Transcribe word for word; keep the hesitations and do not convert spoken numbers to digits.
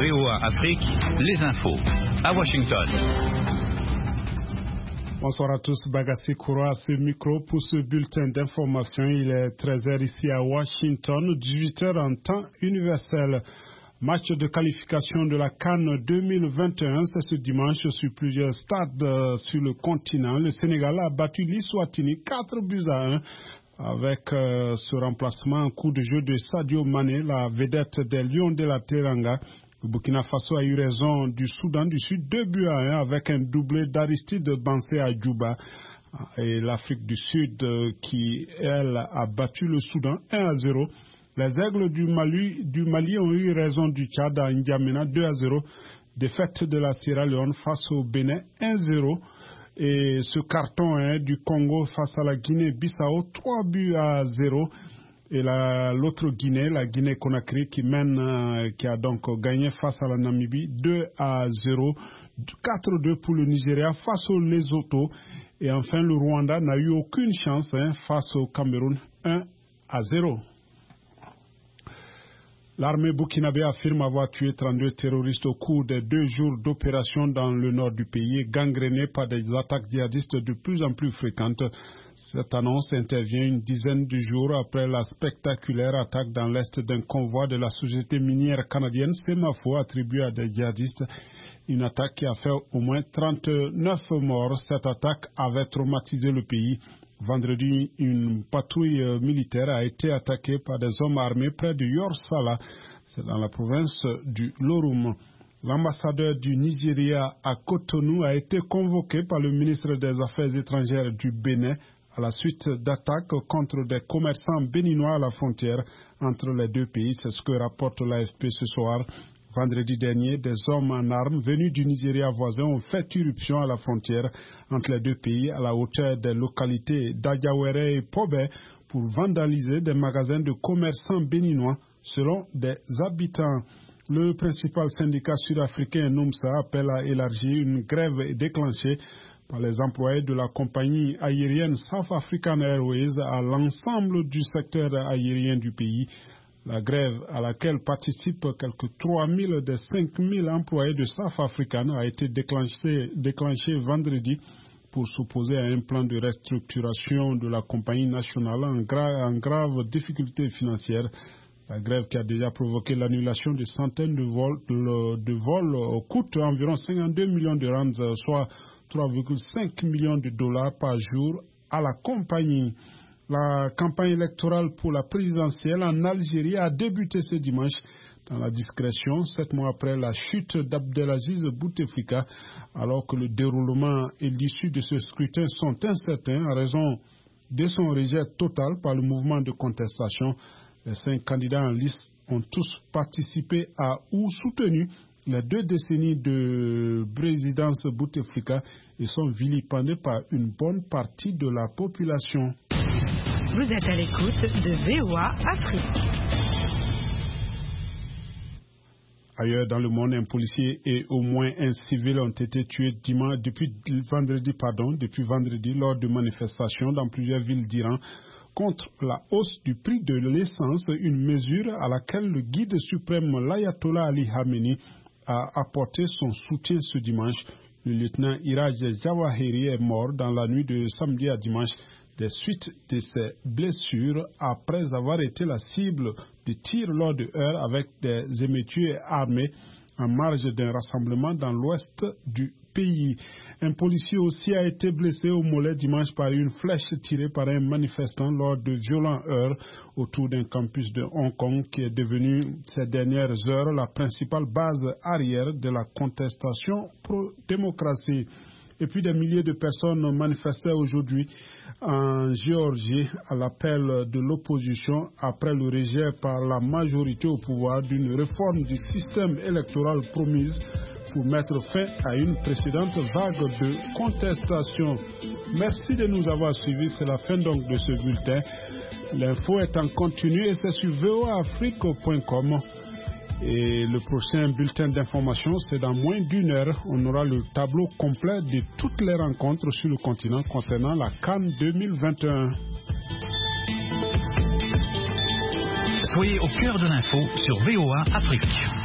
V O A Afrique, les infos. À Washington. Bonsoir à tous, Bagassi Koura à ce micro pour ce bulletin d'information. Il est treize heures ici à Washington, dix-huit heures en temps universel. Match de qualification de la CAN deux mille vingt et un, c'est ce dimanche sur plusieurs stades euh, sur le continent. Le Sénégal a battu l'Eswatini quatre buts à un avec euh, ce remplacement en coup de jeu de Sadio Mané, la vedette des Lions de la Teranga. Le Burkina Faso a eu raison du Soudan du Sud, deux buts à un avec un doublé d'Aristide Bansé à Djouba. Et l'Afrique du Sud euh, qui, elle, a battu le Soudan un à zéro. Les Aigles du Mali, du Mali ont eu raison du Tchad à N'Djamena deux à zéro. Défaite de la Sierra Leone face au Bénin un zéro. Et ce carton hein, du Congo face à la Guinée-Bissau trois buts à zéro. Et la, l'autre Guinée, la Guinée-Conakry qui mène, euh, qui a donc gagné face à la Namibie deux à zéro. quatre deux pour le Nigeria face au Lesotho. Et enfin le Rwanda n'a eu aucune chance hein, face au Cameroun un à zéro. L'armée burkinabé affirme avoir tué trente-deux terroristes au cours des deux jours d'opération dans le nord du pays, gangrénés par des attaques djihadistes de plus en plus fréquentes. Cette annonce intervient une dizaine de jours après la spectaculaire attaque dans l'est d'un convoi de la société minière canadienne Semafo attribuée à des djihadistes. Une attaque qui a fait au moins trente-neuf morts. Cette attaque avait traumatisé le pays. Vendredi, une patrouille militaire a été attaquée par des hommes armés près de Yorsala, c'est dans la province du Lorum. L'ambassadeur du Nigeria à Cotonou a été convoqué par le ministre des Affaires étrangères du Bénin à la suite d'attaques contre des commerçants béninois à la frontière entre les deux pays. C'est ce que rapporte l'A F P ce soir. Vendredi dernier, des hommes en armes venus du Nigeria voisin ont fait irruption à la frontière entre les deux pays à la hauteur des localités d'Adiawere et Pobé pour vandaliser des magasins de commerçants béninois selon des habitants. Le principal syndicat sud-africain NUMSA appelle à élargir une grève déclenchée par les employés de la compagnie aérienne South African Airways à l'ensemble du secteur aérien du pays. La grève à laquelle participent quelques trois mille des cinq mille employés de South African a été déclenchée, déclenchée vendredi pour s'opposer à un plan de restructuration de la compagnie nationale en, gra- en grave difficulté financière. La grève qui a déjà provoqué l'annulation de centaines de vols, de, de vols coûte environ cinquante-deux millions de rands, soit trois virgule cinq millions de dollars par jour à la compagnie. La campagne électorale pour la présidentielle en Algérie a débuté ce dimanche dans la discrétion, sept mois après la chute d'Abdelaziz Bouteflika, alors que le déroulement et l'issue de ce scrutin sont incertains en raison de son rejet total par le mouvement de contestation. Les cinq candidats en lice ont tous participé à ou soutenu les deux décennies de présidence Bouteflika et sont vilipendés par une bonne partie de la population. Vous êtes à l'écoute de V O A Afrique. Ailleurs dans le monde, un policier et au moins un civil ont été tués dimanche, depuis vendredi, pardon, depuis vendredi lors de manifestations dans plusieurs villes d'Iran contre la hausse du prix de l'essence, une mesure à laquelle le guide suprême l'Ayatollah Ali Khamenei a apporté son soutien ce dimanche. Le lieutenant Iraj Jawahiri est mort dans la nuit de samedi à dimanche des suites de ses blessures après avoir été la cible de tirs lors de heurts avec des émeutiers armés en marge d'un rassemblement dans l'ouest du pays. Un policier aussi a été blessé au mollet dimanche par une flèche tirée par un manifestant lors de violents heurts autour d'un campus de Hong Kong qui est devenu ces dernières heures la principale base arrière de la contestation pro-démocratie. Et puis des milliers de personnes manifestaient aujourd'hui en Géorgie à l'appel de l'opposition après le rejet par la majorité au pouvoir d'une réforme du système électoral promise pour mettre fin à une précédente vague de contestation. Merci de nous avoir suivis. C'est la fin donc de ce bulletin. L'info est en continu et c'est sur v o a afrique point com. Et le prochain bulletin d'information, c'est dans moins d'une heure. On aura le tableau complet de toutes les rencontres sur le continent concernant la CAN deux mille vingt et un. Soyez au cœur de l'info sur V O A Afrique.